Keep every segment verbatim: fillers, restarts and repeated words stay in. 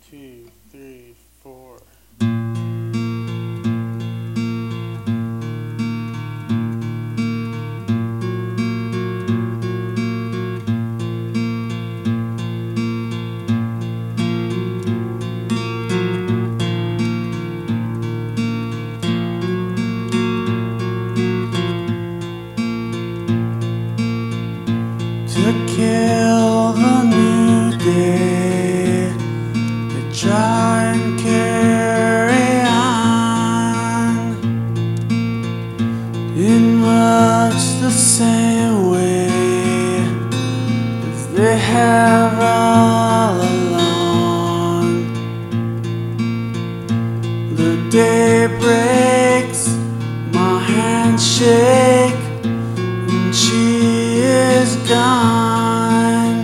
two, three, four. To kill the new day, to try and carry on in much the same way as they have all along. The day breaks, my hands shake, and she is gone.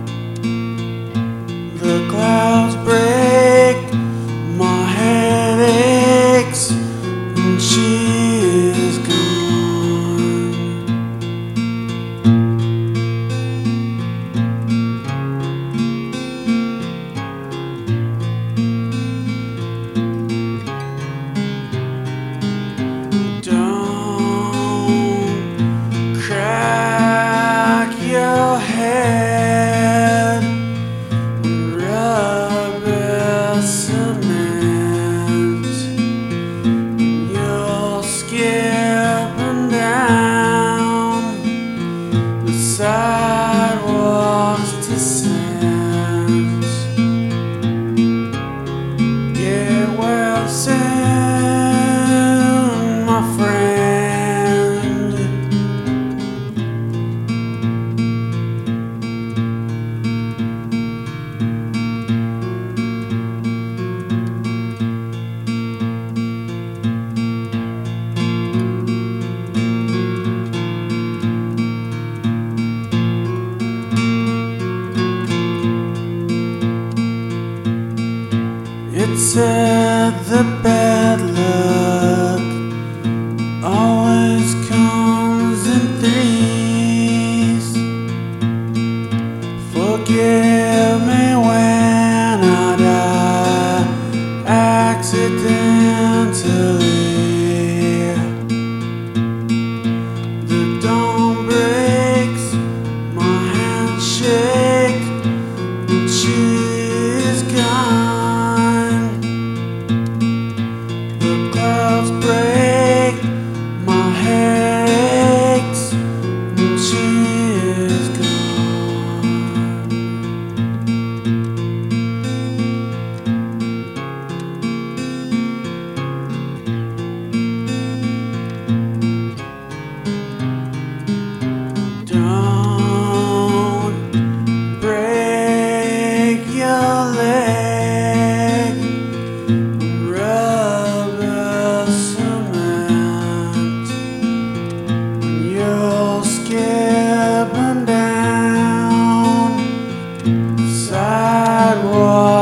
The clouds break, my head aches, and she is gone. Don't crack your head, rub your cement, you'll skip and down the sidewalks to sand. Get well soon, my friend. It said the bad luck always comes in threes. Forgive me when I die accidentally. The dawn breaks, my hands shake, and she is gone. The clouds break, my head aches, and she is gone. Don't break your leg, rubber cement, you'll skip and down sidewalk